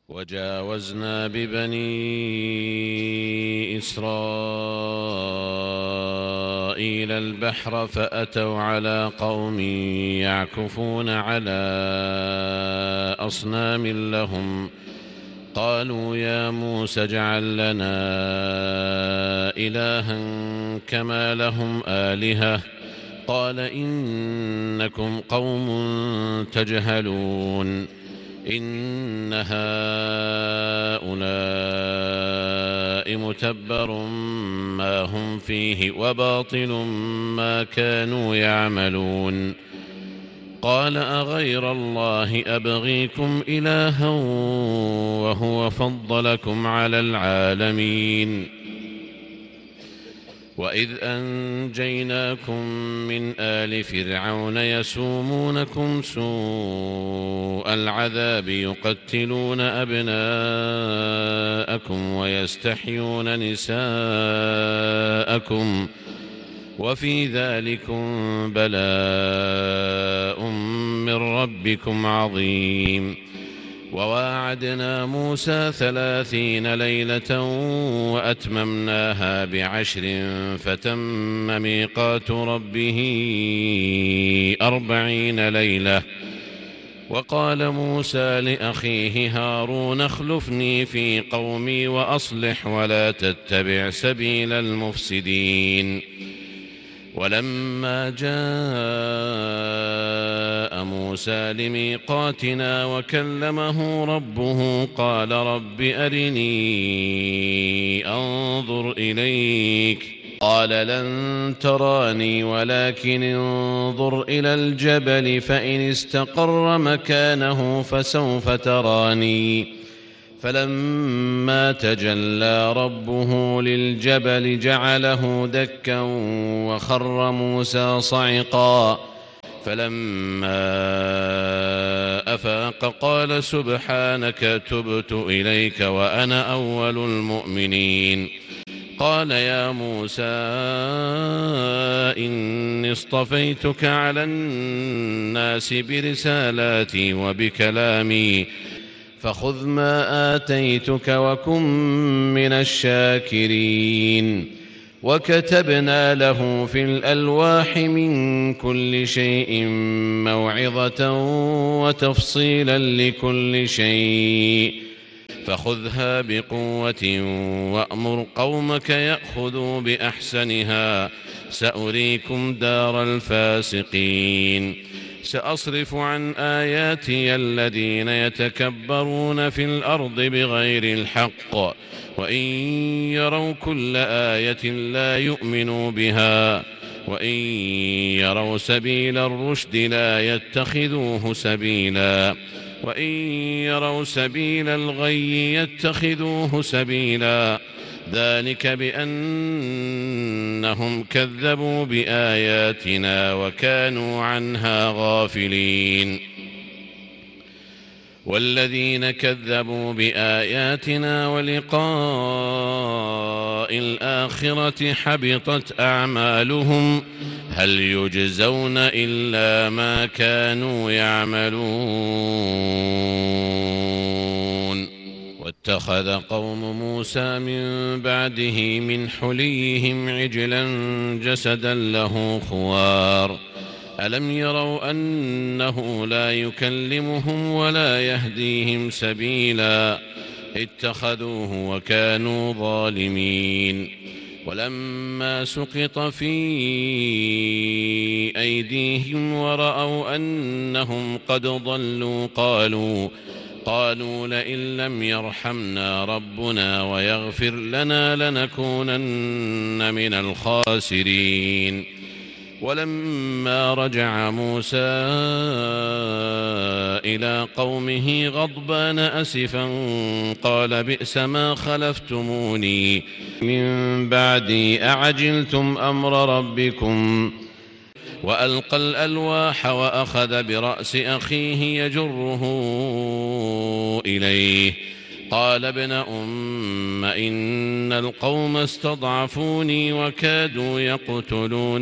وجاوزنا ببني إسرائيل البحر فأتوا على قوم يعكفون على أصنام لهم قالوا يا موسى اجعل لنا إلها كما لهم آلهة قال إنكم قوم تجهلون إن هؤلاء متبر ما هم فيه وباطل ما كانوا يعملون قال أغير الله أبغيكم إلها وهو فضلكم على العالمين وإذ أنجيناكم من آل فرعون يسومونكم سوء العذاب يقتلون أبناءكم ويستحيون نساءكم وفي ذلكم بلاء من ربكم عظيم وواعدنا موسى 30 ليلة وأتممناها ب10 فتم ميقات ربه 40 ليلة وقال موسى لأخيه هارون اخلفني في قومي وأصلح ولا تتبع سبيل المفسدين ولما جاء موسى لميقاتنا وكلمه ربه قال رب أرني أنظر إليك قال لن تراني ولكن انظر إلى الجبل فإن استقر مكانه فسوف تراني فلما تجلى ربه للجبل جعله دكا وخر موسى صعقا فلما أفاق قال سبحانك تبت إليك وأنا أول المؤمنين قال يا موسى إني اصطفيتك على الناس برسالاتي وبكلامي فخذ ما آتيتك وكن من الشاكرين وكتبنا له في الألواح من كل شيء موعظة وتفصيلا لكل شيء فخذها بقوة وأمر قومك يأخذوا بأحسنها سأريكم دار الفاسقين سأصرف عن آياتي الذين يتكبرون في الأرض بغير الحق وإن يروا كل آية لا يؤمنوا بها وإن يروا سبيل الرشد لا يتخذوه سبيلا وإن يروا سبيل الغي يتخذوه سبيلا ذلك بأنهم كذبوا بآياتنا وكانوا عنها غافلين والذين كذبوا بآياتنا ولقاء الآخرة حبطت أعمالهم هل يجزون إلا ما كانوا يعملون واتخذ قوم موسى من بعده من حليهم عجلا جسدا له خوار ألم يروا أنه لا يكلمهم ولا يهديهم سبيلا اتخذوه وكانوا ظالمين ولما سقط في أيديهم ورأوا أنهم قد ضلوا قالوا لئن لم يرحمنا ربنا ويغفر لنا لنكونن من الخاسرين ولما رجع موسى إلى قومه غضبان أسفا قال بئس ما خلفتموني من بعدي أعجلتم أمر ربكم وألقى الألواح وأخذ برأس أخيه يجره إليه قال ابن أم إن القوم استضعفوني وكادوا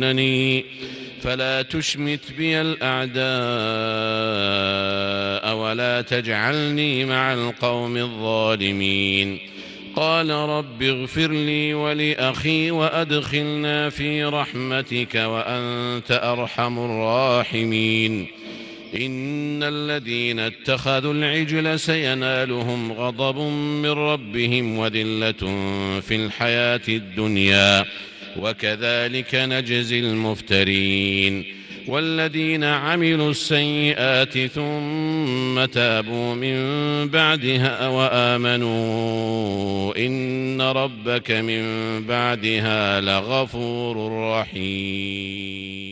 يقتلونني فلا تشمت بي الأعداء ولا تجعلني مع القوم الظالمين. قال رب اغفر لي ولأخي وأدخلنا في رحمتك وأنت أرحم الراحمين. إن الذين اتخذوا العجل سينالهم غضب من ربهم وذلة في الحياة الدنيا وكذلك نجزي المفترين. والذين عملوا السيئات ثم تابوا من بعدها وآمنوا إن ربك من بعدها لغفور رحيم.